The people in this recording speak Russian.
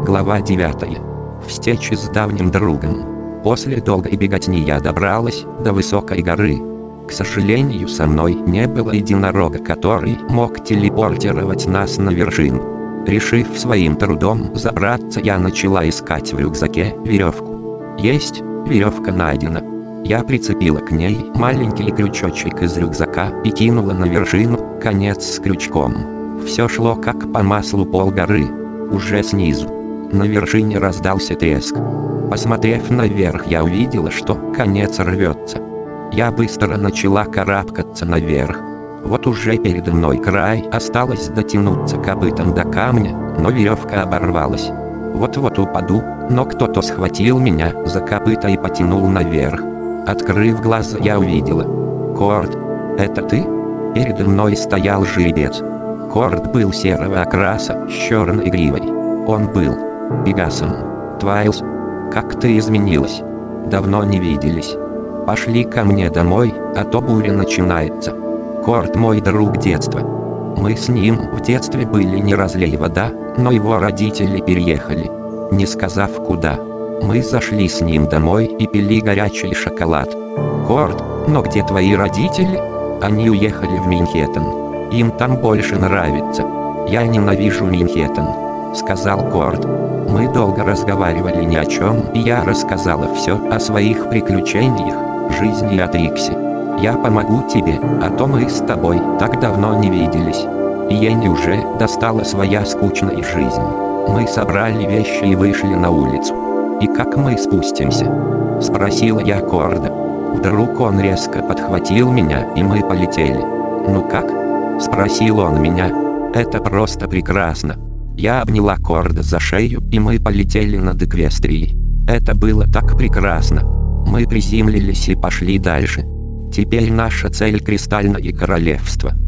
Глава 9. Встреча с давним другом. После долгой беготни я добралась до высокой горы. К сожалению, со мной не было единорога, который мог телепортировать нас на вершину. Решив своим трудом забраться, я начала искать в рюкзаке веревку. Есть, веревка найдена. Я прицепила к ней маленький крючочек из рюкзака и кинула на вершину конец с крючком. Все шло как по маслу. Полгоры уже снизу. На вершине раздался треск. Посмотрев наверх, я увидела, что конец рвется. Я быстро начала карабкаться наверх. Вот уже передо мной край, осталось дотянуться копытом до камня, но веревка оборвалась. Вот-вот упаду, но кто-то схватил меня за копыта и потянул наверх. Открыв глаза, я увидела. Корд, это ты? Передо мной стоял жеребец. Корд был серого окраса, с черной гривой. Он был Пегасом. Твайлз, как ты изменилась. Давно не виделись. Пошли ко мне домой, а то буря начинается. Корд мой друг детства. Мы с ним в детстве были не разлей вода, но его родители переехали, не сказав куда. Мы зашли с ним домой и пили горячий шоколад. Корд, но где твои родители? Они уехали в Манхэттен. Им там больше нравится. Я ненавижу Манхэттен, сказал Корд. Мы долго разговаривали ни о чем, и я рассказала все о своих приключениях, жизни от Рикси. Я помогу тебе, а то мы с тобой так давно не виделись. И Йенни уже достала своя скучная жизнь. Мы собрали вещи и вышли на улицу. «И как мы спустимся?» — спросила я Корда. Вдруг он резко подхватил меня, и мы полетели. «Ну как?» — спросил он меня. «Это просто прекрасно». Я обняла Корда за шею, и мы полетели над Эквестрией. Это было так прекрасно. Мы приземлились и пошли дальше. Теперь наша цель — Кристальное Королевство.